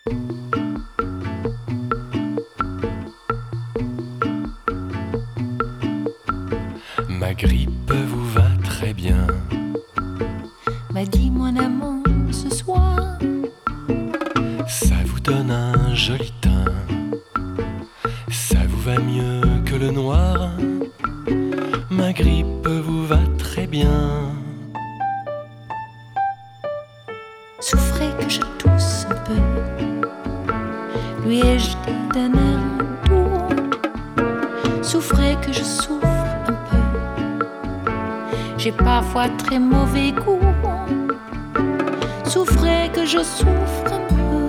Ma grippe vous va très bien, m'a dit mon amant ce soir. ça vous donne un joli teint, ça vous va mieux que le noir. Ma grippe vous va très bien. Souffrez que je tousse un peu, lui ai-je dit d'un air doux. Souffrez que je souffre un peu, j'ai parfois très mauvais goût. Souffrez que je souffre un peu.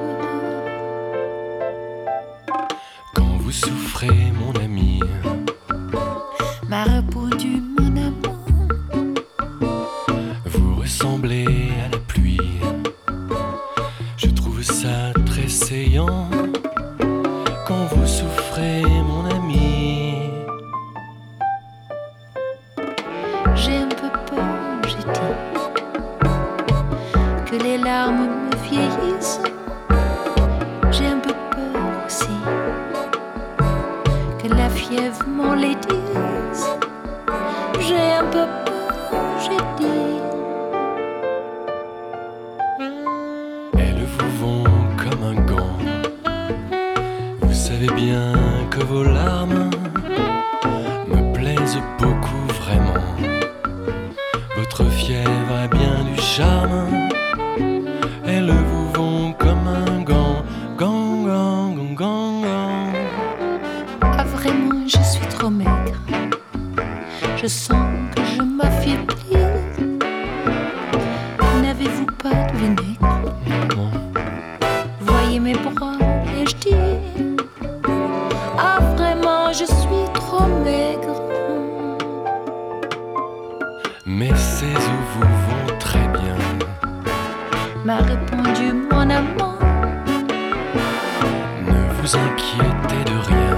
Quand vous souffrez, mon ami, M'a répondu mon amant. vous ressemblez à la pluie. Je trouve ça très saillant. Quand vous souffrez, mon ami, J'ai un peu peur, j'ai dit, que les larmes me vieillissent. J'ai un peu peur aussi que la fièvre m'enlaidisse. J'ai un peu peur, j'ai dit. elles vous vont comme un gant. Vous savez bien que vos larmes me plaisent beaucoup vraiment. Votre fièvre a bien du charme. Elles vous vont comme un gant. Gant, gant, gant, gant, gant. Ah vraiment, je suis trop maigre. Je sens que je m'affaiblis. N'avez-vous pas de vinaigre? Non. Voyez mes bras et je dis, ah vraiment, je suis trop maigre. Mais ces eaux vous vont très bien. M'a répondu mon amant. Ne vous inquiétez de rien.